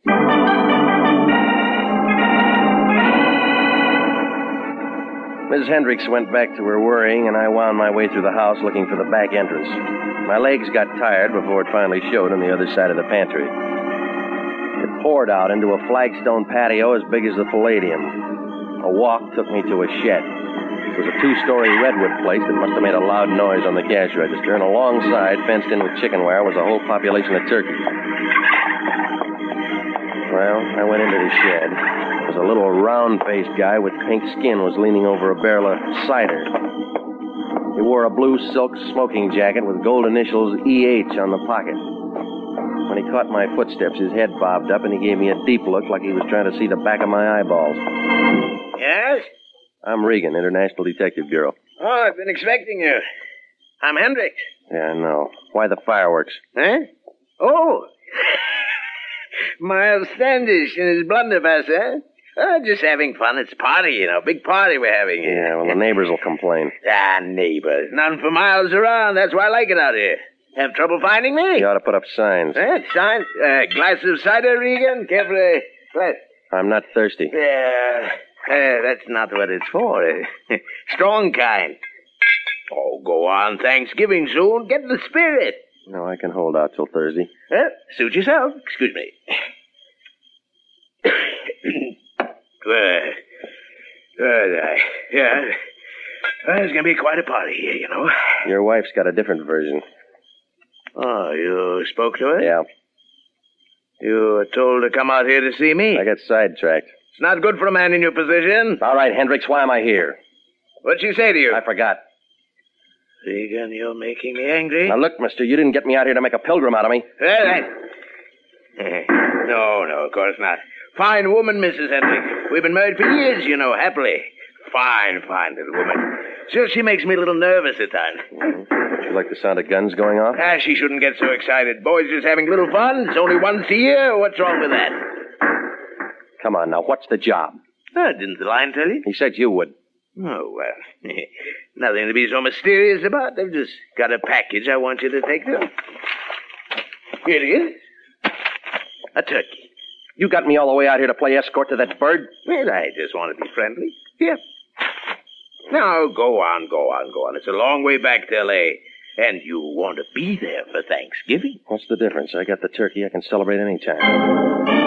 Missus Hendricks went back to her worrying, and I wound my way through the house looking for the back entrance. My legs got tired before it finally showed on the other side of the pantry. It poured out into a flagstone patio as big as the Palladium. A walk took me to a shed. It was a two-story redwood place that must have made a loud noise on the cash register, and alongside, fenced in with chicken wire, was a whole population of turkeys. Well, I went into the shed. There was a little round-faced guy with pink skin was leaning over a barrel of cider. He wore a blue silk smoking jacket with gold initials E H on the pocket. When he caught my footsteps, his head bobbed up, and he gave me a deep look like he was trying to see the back of my eyeballs.
Yes?
I'm Regan, International Detective Bureau.
Oh, I've been expecting you. I'm Hendricks.
Yeah, I know. Why the fireworks?
Huh? Oh! Miles Standish and his blunderbuss, huh? Oh, just having fun. It's a party, you know. Big party we're having here.
Yeah, well, the neighbors will complain.
Ah, neighbors. None for miles around. That's why I like it out here. Have trouble finding me?
You ought to put up signs.
Eh, signs? Uh, glass of cider, Regan? Care for a glass?
I'm not thirsty.
Yeah. Uh, that's not what it's for. Strong kind. Oh, go on. Thanksgiving soon. Get the spirit.
No, I can hold out till Thursday.
Uh, suit yourself. Excuse me. uh, uh, yeah. Uh, there's going to be quite a party here, you know.
Your wife's got a different version.
Oh, you spoke to her?
Yeah.
You were told to come out here to see me?
I got sidetracked.
It's not good for a man in your position.
All right, Hendricks, why am I here?
What'd she say to you?
I forgot.
Regan, you're making me angry.
Now, look, mister, you didn't get me out here to make a pilgrim out of me.
Well, that... No, no, of course not. Fine woman, Missus Hendricks. We've been married for years, you know, happily. Fine, fine little woman. Still, she makes me a little nervous at times.
Mm-hmm. You like the sound of guns going off?
Ah, she shouldn't get so excited. Boys just having a little fun. It's only once a year. What's wrong with that?
Come on, now, what's the job?
Oh, didn't the line tell you?
He said you would.
Oh, well, nothing to be so mysterious about. They've just got a package I want you to take to them. Here it is. A turkey.
You got me all the way out here to play escort to that bird?
Well, I just want to be friendly. Here. Now, go on, go on, go on. It's a long way back to L A And you want to be there for Thanksgiving.
What's the difference? I got the turkey. I can celebrate any time.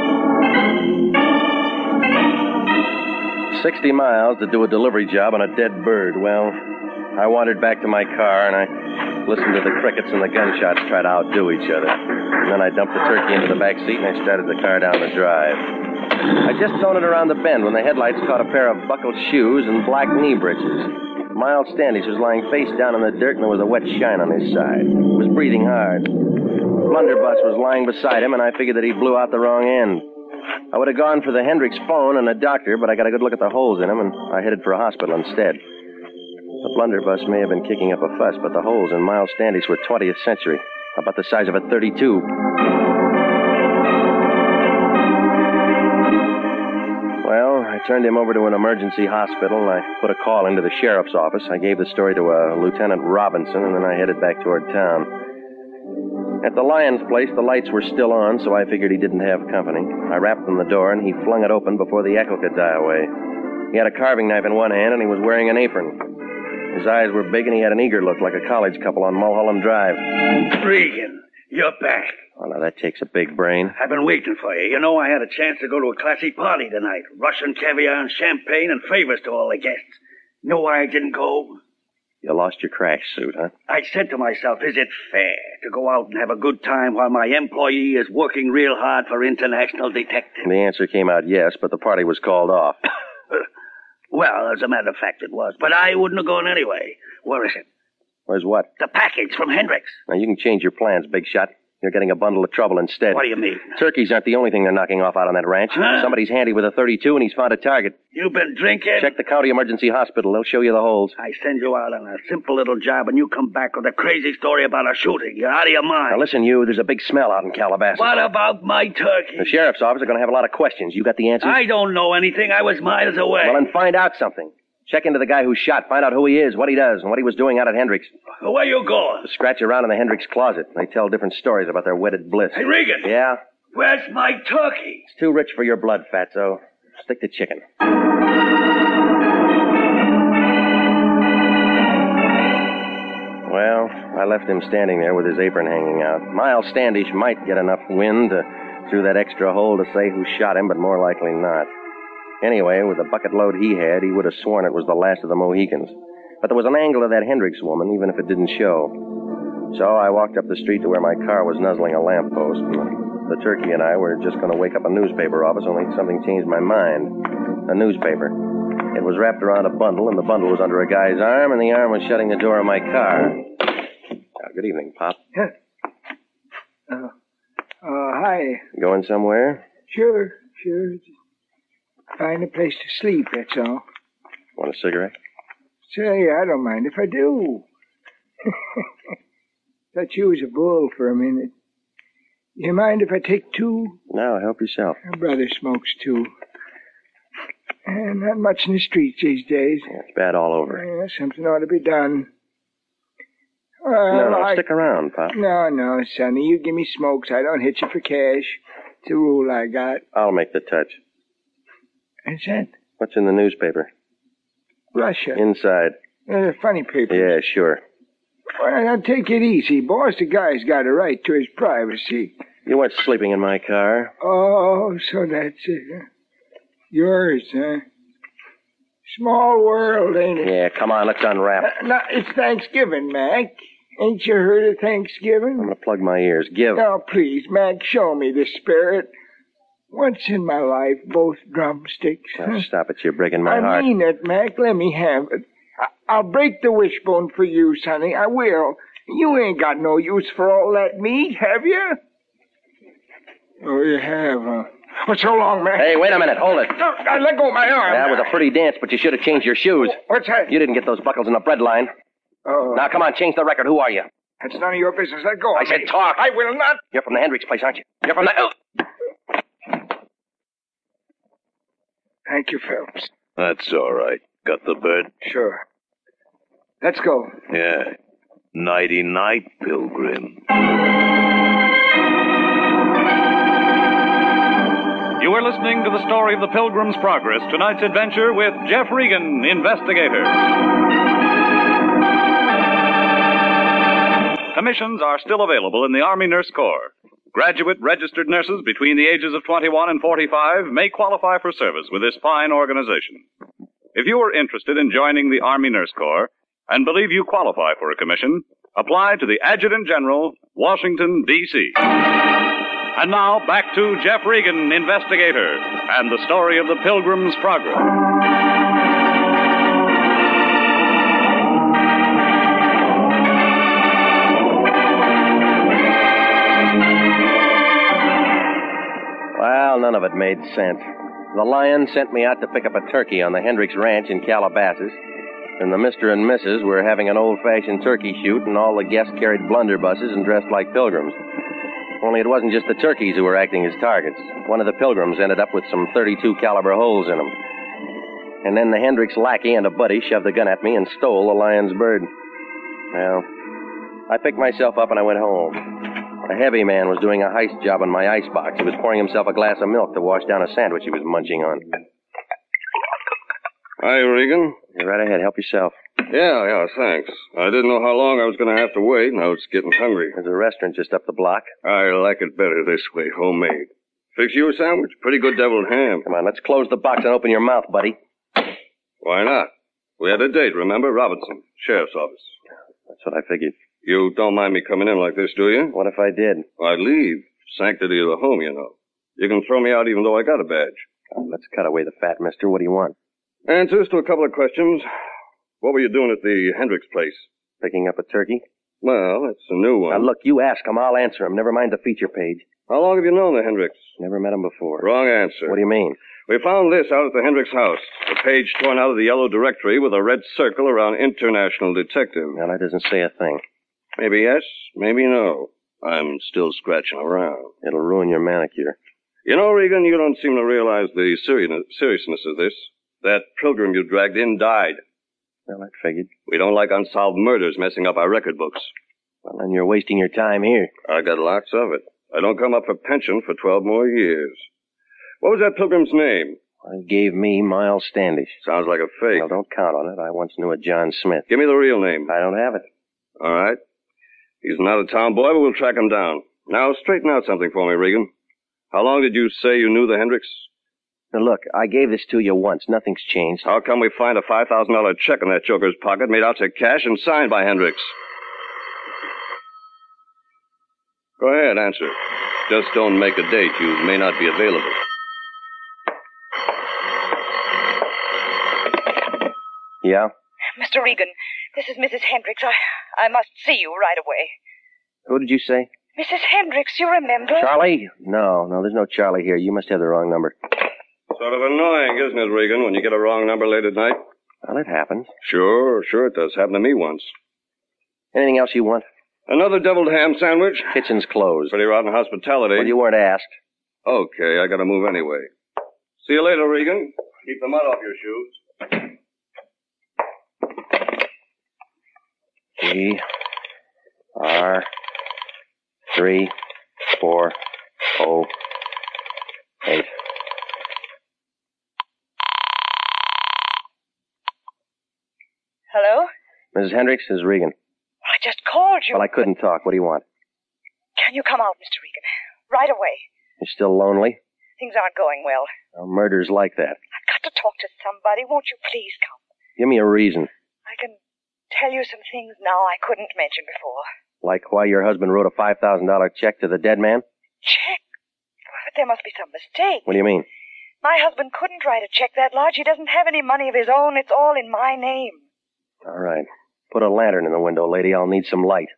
Sixty miles to do a delivery job on a dead bird. Well, I wandered back to my car, and I listened to the crickets and the gunshots try to outdo each other. And then I dumped the turkey into the back seat, and I started the car down the drive. I just zoned it around the bend when the headlights caught a pair of buckled shoes and black knee breeches. Miles Standish was lying face down in the dirt, and there was a wet shine on his side. He was breathing hard. Blunderbuss was lying beside him, and I figured that he blew out the wrong end. I would have gone for the Hendricks phone and a doctor, but I got a good look at the holes in him, and I headed for a hospital instead. The blunderbuss may have been kicking up a fuss, but the holes in Miles Standish were twentieth century, about the size of a thirty-two. Well, I turned him over to an emergency hospital, and I put a call into the sheriff's office. I gave the story to uh, Lieutenant Robinson, and then I headed back toward town. At the Lyons place, the lights were still on, so I figured he didn't have company. I rapped on the door, and he flung it open before the echo could die away. He had a carving knife in one hand, and he was wearing an apron. His eyes were big, and he had an eager look like a college couple on Mulholland Drive.
Regan, you're back.
Oh, now that takes a big brain.
I've been waiting for you. You know, I had a chance to go to a classy party tonight. Russian caviar and champagne and favors to all the guests. Know why I didn't go?
You lost your crash suit, huh?
I said to myself, is it fair to go out and have a good time while my employee is working real hard for International Detective?
The answer came out yes, but the party was called off.
Well, as a matter of fact, it was. But I wouldn't have gone anyway. Where is it?
Where's what?
The package from Hendricks.
Now, you can change your plans, big shot. You're getting a bundle of trouble instead.
What do you mean?
Turkeys aren't the only thing they're knocking off out on that ranch.
Huh?
Somebody's handy with a thirty-two, and he's found a target.
You've been drinking?
Check the county emergency hospital. They'll show you the holes.
I send you out on a simple little job, and you come back with a crazy story about a shooting. You're out of your mind.
Now, listen, you. There's a big smell out in Calabasas.
What about my turkey?
The sheriff's office are going to have a lot of questions. You got the answers?
I don't know anything. I was miles away.
Well, then find out something. Check into the guy who shot. Find out who he is, what he does, and what he was doing out at Hendricks.
Where you going?
To scratch around in the Hendricks closet. They tell different stories about their wedded bliss.
Hey, Regan.
Yeah?
Where's my turkey?
It's too rich for your blood, Fatso. Stick to chicken. Well, I left him standing there with his apron hanging out. Miles Standish might get enough wind to through that extra hole to say who shot him, but more likely not. Anyway, with the bucket load he had, he would have sworn it was the last of the Mohicans. But there was an angle to that Hendricks woman, even if it didn't show. So I walked up the street to where my car was nuzzling a lamppost, and the turkey and I were just going to wake up a newspaper office, only something changed my mind. A newspaper. It was wrapped around a bundle, and the bundle was under a guy's arm, and the arm was shutting the door of my car. Oh, good evening, Pop.
Uh, uh, hi.
Going somewhere?
Sure, sure. Just find a place to sleep, that's all.
Want a cigarette?
Say, I don't mind if I do. Thought you was a bull for a minute. You mind if I take two?
No, help yourself.
My brother smokes too. And not much in the streets these days.
Yeah, it's bad all over.
Yeah, something ought to be done. Well,
no, no,
I...
stick around, Pop.
No, no, Sonny. You give me smokes. I don't hit you for cash. It's a rule I got.
I'll make the touch.
What's that?
What's in the newspaper?
Russia.
Inside.
Uh, funny paper.
Yeah, sure.
Well, now take it easy, boss. The guy's got a right to his privacy.
You weren't sleeping in my car.
Oh, so that's it. Huh? Yours, huh? Small world, ain't it?
Yeah, come on, let's unwrap.
Uh, now, it's Thanksgiving, Mac. Ain't you heard of Thanksgiving?
I'm gonna plug my ears. Give.
Now, please, Mac, show me the spirit. Once in my life, both drumsticks.
Oh, stop it, you're breaking my
I
heart.
I mean it, Mac. Let me have it. I- I'll break the wishbone for you, Sonny. I will. You ain't got no use for all that meat, have you? Oh, you have, huh? What's so long, Mac?
Hey, wait a minute. Hold it.
No, I let go of my arm.
That was a pretty dance, but you should have changed your shoes.
What's that?
You didn't get those buckles in the bread line.
Oh.
Now, come on, change the record. Who are you?
That's none of your business. Let go of
I
me.
said talk.
I will not.
You're from the Hendricks place, aren't you? You're from the... Oh.
Thank you, Phelps.
That's all right. Got the bird?
Sure. Let's go.
Yeah. Nighty-night, Pilgrim.
You are listening to the story of the Pilgrim's Progress, tonight's adventure with Jeff Regan, investigator. Commissions are still available in the Army Nurse Corps. Graduate registered nurses between the ages of twenty-one and forty-five may qualify for service with this fine organization. If you are interested in joining the Army Nurse Corps and believe you qualify for a commission, apply to the Adjutant General, Washington, D C And now, back to Jeff Regan, investigator, and the story of the Pilgrim's Progress.
Well, none of it made sense. The Lion sent me out to pick up a turkey on the Hendricks Ranch in Calabasas, and the Mister and Missus were having an old-fashioned turkey shoot, and all the guests carried blunderbusses and dressed like pilgrims. Only it wasn't just the turkeys who were acting as targets. One of the pilgrims ended up with some thirty-two caliber holes in him. And then the Hendricks lackey and a buddy shoved a gun at me and stole the Lion's bird. Well, I picked myself up and I went home. A heavy man was doing a heist job on my icebox. He was pouring himself a glass of milk to wash down a sandwich he was munching on.
Hi, Regan.
You're right ahead. Help yourself.
Yeah, yeah, thanks. I didn't know how long I was going to have to wait, and I was getting hungry.
There's a restaurant just up the block.
I like it better this way, homemade. Fix you a sandwich? Pretty good deviled ham.
Come on, let's close the box and open your mouth, buddy.
Why not? We had a date, remember? Robinson, Sheriff's Office.
That's what I figured.
You don't mind me coming in like this, do you?
What if I did?
I'd leave. Sanctity of the home, you know. You can throw me out even though I got a badge.
Oh, let's cut away the fat, mister. What do you want?
Answers to a couple of questions. What were you doing at the Hendricks place?
Picking up a turkey?
Well, it's a new one.
Now, look, you ask him. I'll answer him. Never mind the feature page.
How long have you known the Hendricks?
Never met him before.
Wrong answer.
What do you mean?
We found this out at the Hendricks house. A page torn out of the yellow directory with a red circle around International Detective.
Now, that doesn't say a thing.
Maybe yes, maybe no. I'm still scratching around.
It'll ruin your manicure.
You know, Regan, you don't seem to realize the seriousness of this. That pilgrim you dragged in died.
Well, I figured.
We don't like unsolved murders messing up our record books.
Well, then you're wasting your time here.
I got lots of it. I don't come up for pension for twelve more years. What was that pilgrim's name?
Well, he gave me Miles Standish.
Sounds like a fake.
Well, don't count on it. I once knew a John Smith.
Give me the real name.
I don't have it.
All right. He's an out-of-town boy, but we'll track him down. Now, straighten out something for me, Regan. How long did you say you knew the Hendricks?
Now, look, I gave this to you once. Nothing's changed.
How come we find a five thousand dollars check in that joker's pocket made out to cash and signed by Hendricks? Go ahead, answer. Just don't make a date. You may not be available.
Yeah?
Mister Regan, this is Missus Hendricks. I, I must see you right away.
Who did you say?
Missus Hendricks, you remember?
Charlie? No, no, there's no Charlie here. You must have the wrong number.
Sort of annoying, isn't it, Regan, when you get a wrong number late at night?
Well, it happens.
Sure, sure it does. Happened to me once.
Anything else you want?
Another deviled ham sandwich?
Kitchen's closed.
Pretty rotten hospitality.
Well, you weren't asked.
Okay, I gotta move anyway. See you later, Regan. Keep the mud off your shoes.
G R three four oh eight.
Hello?
Missus Hendricks, this is Regan.
I just called you.
Well, I couldn't talk. What do you want?
Can you come out, Mister Regan? Right away.
You're still lonely?
Things aren't going well.
Well, murder's like that.
I've got to talk to somebody. Won't you please come?
Give me a reason.
I can tell you some things now I couldn't mention before.
Like why your husband wrote a five thousand dollars check to the dead man?
Check? But there must be some mistake.
What do you mean?
My husband couldn't write a check that large. He doesn't have any money of his own. It's all in my name.
All right. Put a lantern in the window, lady. I'll need some light.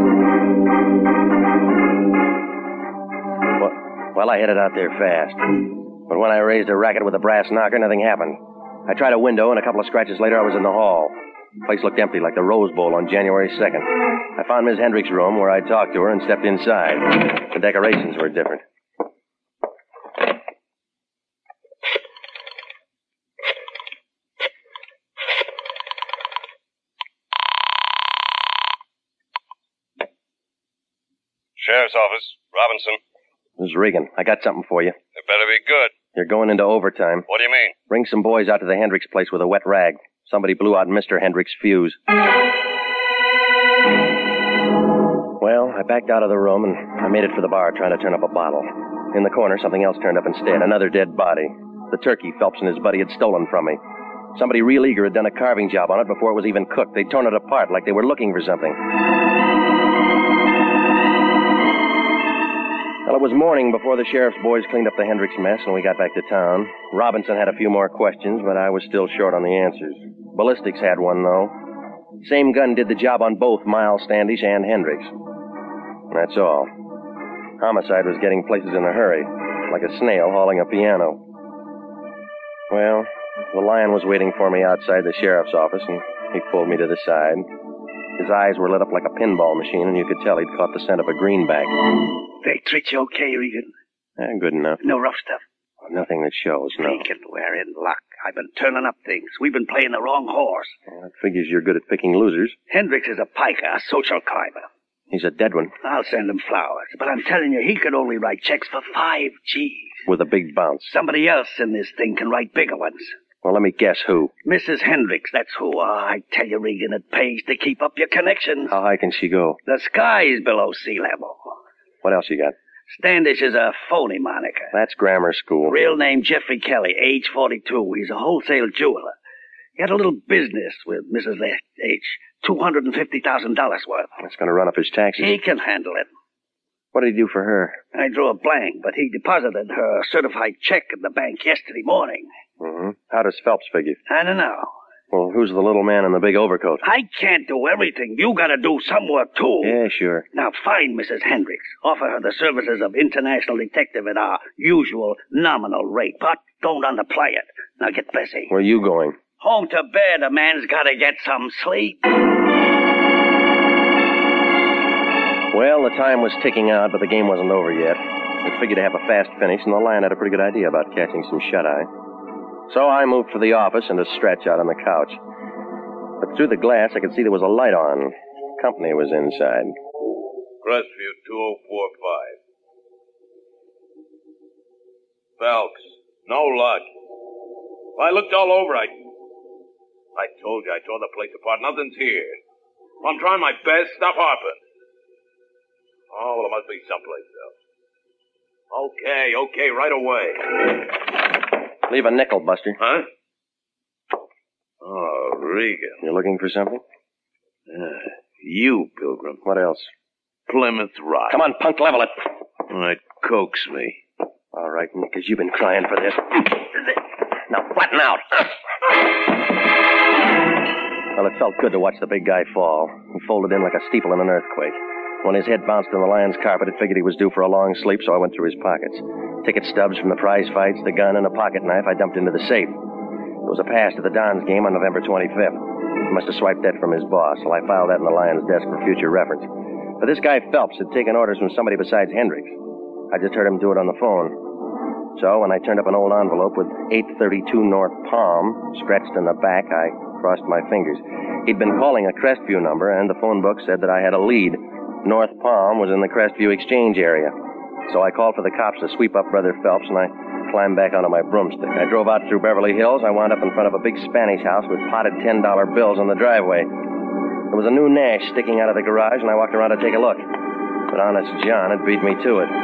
Well, well, I headed out there fast. But when I raised a racket with a brass knocker, nothing happened. I tried a window, and a couple of scratches later, I was in the hall. The place looked empty, like the Rose Bowl on January second. I found Miss Hendricks' room, where I talked to her, and stepped inside. The decorations were different.
Sheriff's office. Robinson.
This is Regan. I got something for you.
It better be good.
You're going into overtime.
What do you mean?
Bring some boys out to the Hendricks place with a wet rag. Somebody blew out Mister Hendricks' fuse. Well, I backed out of the room, and I made it for the bar trying to turn up a bottle. In the corner, something else turned up instead. Another dead body. The turkey Phelps and his buddy had stolen from me. Somebody real eager had done a carving job on it before it was even cooked. They'd torn it apart like they were looking for something. Well, it was morning before the sheriff's boys cleaned up the Hendricks mess and we got back to town. Robinson had a few more questions, but I was still short on the answers. Ballistics had one, though. Same gun did the job on both Miles Standish and Hendricks. That's all. Homicide was getting places in a hurry, like a snail hauling a piano. Well, the lion was waiting for me outside the sheriff's office, and he pulled me to the side. His eyes were lit up like a pinball machine, and you could tell he'd caught the scent of a greenback.
They treat you okay, Regan?
Eh, good enough.
No rough stuff?
Nothing that shows, no.
Regan, we're in luck. I've been turning up things. We've been playing the wrong horse.
Well, that figures you're good at picking losers.
Hendricks is a piker, a social climber.
He's a dead one.
I'll send him flowers, but I'm telling you, he could only write checks for five G's.
With a big bounce.
Somebody else in this thing can write bigger ones.
Well, let me guess who.
Missus Hendricks, that's who. Oh, I tell you, Regan, it pays to keep up your connections.
How high can she go?
The sky's below sea level.
What else you got?
Standish is a phony moniker.
That's grammar school.
Real name Jeffrey Kelly, age forty-two. He's a wholesale jeweler. He had a little business with Missus H. two hundred fifty thousand dollars worth.
That's going to run up his taxes.
He can handle it.
What did he do for her?
I drew a blank, but he deposited her a certified check in the bank yesterday morning.
Mm-hmm. How does Phelps figure?
I don't know.
Well, who's the little man in the big overcoat?
I can't do everything. You gotta do some work, too.
Yeah, sure.
Now, find Missus Hendricks. Offer her the services of international detective at our usual nominal rate, but don't underplay it. Now, get busy.
Where are you going?
Home to bed. A man's gotta get some sleep.
Well, the time was ticking out, but the game wasn't over yet. I figured to have a fast finish, and the Lion had a pretty good idea about catching some shut-eye. So I moved for the office and to stretch out on the couch. But through the glass, I could see there was a light on. Company was inside.
Crestview two oh four five. Phelps, no luck. I looked all over. I I told you, I tore the place apart. Nothing's here. I'm trying my best. Stop harping. Oh, well, it must be someplace else. Okay, okay, right away.
Leave a nickel, Buster.
Huh? Oh, Regan.
You looking for something?
Uh, you, Pilgrim.
What else?
Plymouth Rock.
Come on, punk, level it.
All right, coax me.
All right, because you've been crying for this. Now, flatten out. Well, it felt good to watch the big guy fall. He folded in like a steeple in an earthquake. When his head bounced on the lion's carpet, it figured he was due for a long sleep, so I went through his pockets. Ticket stubs from the prize fights, the gun, and a pocket knife I dumped into the safe. There was a pass to the Dons game on November twenty-fifth. He must have swiped that from his boss, so I filed that in the lion's desk for future reference. But this guy Phelps had taken orders from somebody besides Hendricks. I just heard him do it on the phone. So when I turned up an old envelope with eight thirty-two North Palm scratched in the back, I crossed my fingers. He'd been calling a Crestview number, and the phone book said that I had a lead. North Palm was in the Crestview Exchange area. So I called for the cops to sweep up Brother Phelps, and I climbed back onto my broomstick. I drove out through Beverly Hills. I wound up in front of a big Spanish house with potted ten dollar bills on the driveway. There was a new Nash sticking out of the garage, and I walked around to take a look. But Honest John had beat me to it.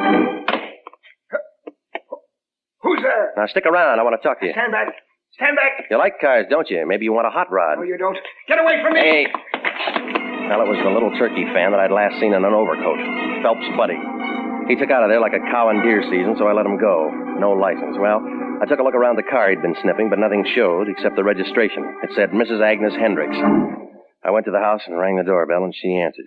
Who's there?
Now, stick around. I want to talk to you.
Stand back. Stand back.
You like cars, don't you? Maybe you want a hot rod.
No, you don't. Get away from me.
Hey. Well, it was the little turkey fan that I'd last seen in an overcoat. Phelps' buddy. He took out of there like a cow in deer season, so I let him go. No license. Well, I took a look around the car he'd been sniffing, but nothing showed except the registration. It said Missus Agnes Hendricks. I went to the house and rang the doorbell, and she answered.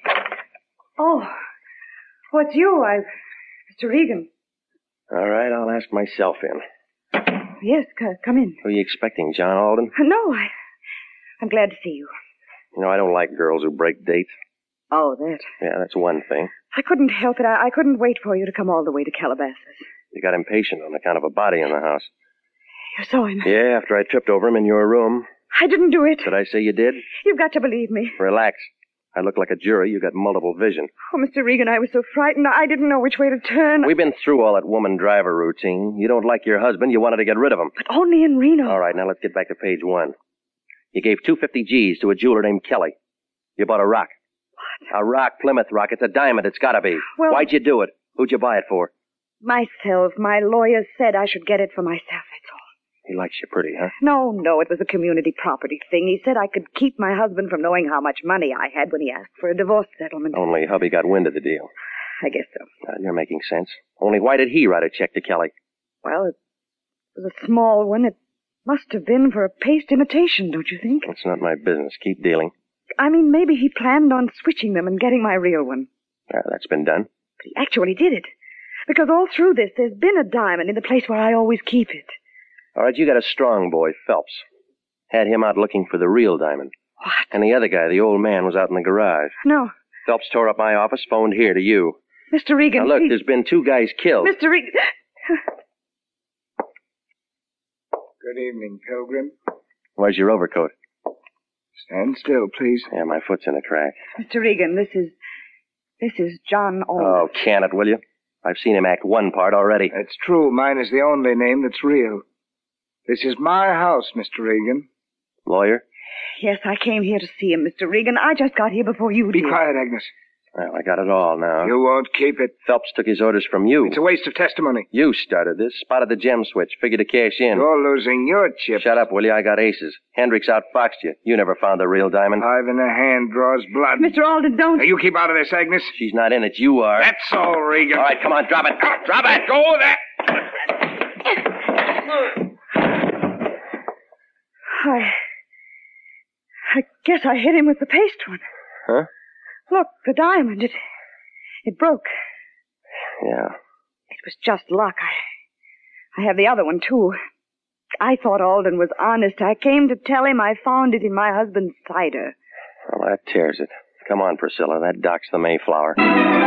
Oh, what's you? I... Mister Regan.
All right, I'll ask myself in.
Yes, c- come in.
Who are you expecting, John Alden?
No, I... I'm glad to see you.
You know, I don't like girls who break dates.
Oh, that.
Yeah, that's one thing.
I couldn't help it. I, I couldn't wait for you to come all the way to Calabasas.
You got impatient on account of a body in the house.
You saw him?
Yeah, after I tripped over him in your room.
I didn't do it.
Did I say you did?
You've got to believe me.
Relax. I look like a jury. You got multiple vision.
Oh, Mister Regan, I was so frightened. I didn't know which way to turn.
We've been through all that woman driver routine. You don't like your husband. You wanted to get rid of him.
But only in Reno.
All right, now let's get back to page one. You gave two hundred fifty G's to a jeweler named Kelly. You bought a rock. What? A rock, Plymouth Rock. It's a diamond. It's got to be.
Well,
why'd you do it? Who'd you buy it for?
Myself. My lawyer said I should get it for myself, that's all.
He likes you pretty, huh?
No, no, it was a community property thing. He said I could keep my husband from knowing how much money I had when he asked for a divorce settlement.
Only hubby got wind of the deal.
I guess so.
Uh, you're making sense. Only why did he write a check to Kelly?
Well, it was a small one. It must have been for a paste imitation, don't you think?
It's not my business. Keep dealing.
I mean, maybe he planned on switching them and getting my real one.
Uh, that's been done.
But he actually did it. Because all through this, there's been a diamond in the place where I always keep it.
All right, you got a strong boy, Phelps. Had him out looking for the real diamond.
What?
And the other guy, the old man, was out in the garage.
No.
Phelps tore up my office, phoned here to you.
Mister Regan,
Now, look,
please.
there's been two guys killed.
Mister Regan...
Good evening, Pilgrim.
Where's your overcoat?
Stand still, please.
Yeah, my foot's in a crack.
Mister Regan, this is... This is John Alden.
Oh, can it, will you? I've seen him act one part already.
That's true. Mine is the only name that's real. This is my house, Mister Regan.
Lawyer?
Yes, I came here to see him, Mister Regan. I just got here before you
Be
did.
quiet, Agnes.
Well, I got it all now.
You won't keep it.
Phelps took his orders from you.
It's a waste of testimony.
You started this, spotted the gem switch, figured to cash in.
You're losing your chips.
Shut up, will you? I got aces. Hendricks outfoxed you. You never found the real diamond.
Five in the hand draws blood.
Mister Alden, don't...
Now, you keep out of this, Agnes.
She's not in it. You are.
That's all, Regan.
All right, come on, drop it. Drop it.
Go with that.
I... I guess I hit him with the paste one.
Huh?
Look, the diamond, it... It broke.
Yeah.
It was just luck. I... I have the other one, too. I thought Alden was honest. I came to tell him I found it in my husband's cider.
Well, that tears it. Come on, Priscilla. That docks the Mayflower.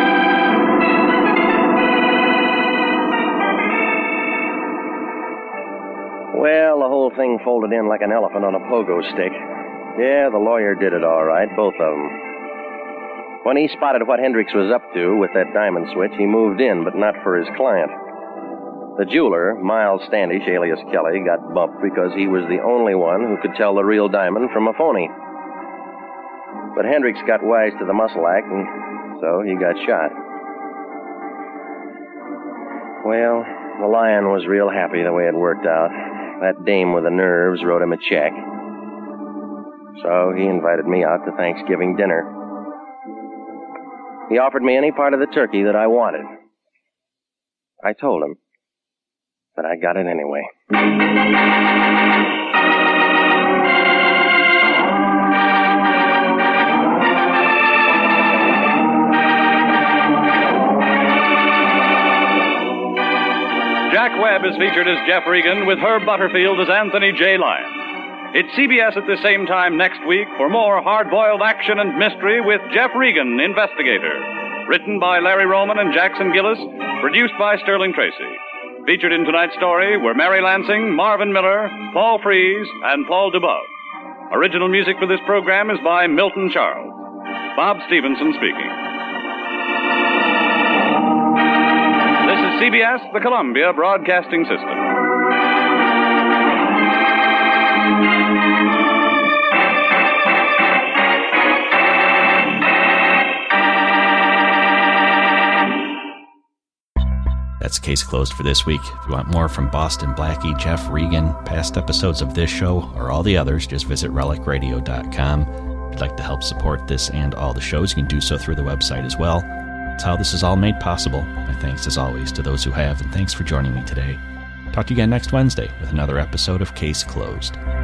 Well, the whole thing folded in like an elephant on a pogo stick. Yeah, the lawyer did it all right, both of them. When he spotted what Hendricks was up to with that diamond switch, he moved in, but not for his client. The jeweler, Miles Standish, alias Kelly, got bumped because he was the only one who could tell the real diamond from a phony. But Hendricks got wise to the muscle act, and so he got shot. Well, the lion was real happy the way it worked out. That dame with the nerves wrote him a check. So he invited me out to Thanksgiving dinner. He offered me any part of the turkey that I wanted. I told him that I got it anyway.
Jack Webb is featured as Jeff Regan with Herb Butterfield as Anthony J. Lyon. It's C B S at the same time next week for more hard-boiled action and mystery with Jeff Regan, Investigator. Written by Larry Roman and Jackson Gillis, produced by Sterling Tracy. Featured in tonight's story were Mary Lansing, Marvin Miller, Paul Frees, and Paul Dubov. Original music for this program is by Milton Charles. Bob Stevenson speaking. This is C B S, the Columbia Broadcasting System.
That's Case Closed for this week. If you want more from Boston Blackie, Jeff Regan, past episodes of this show, or all the others, just visit relic radio dot com. If you'd like to help support this and all the shows, you can do so through the website as well. That's how this is all made possible. My thanks, as always, to those who have, and thanks for joining me today. Talk to you again next Wednesday with another episode of Case Closed.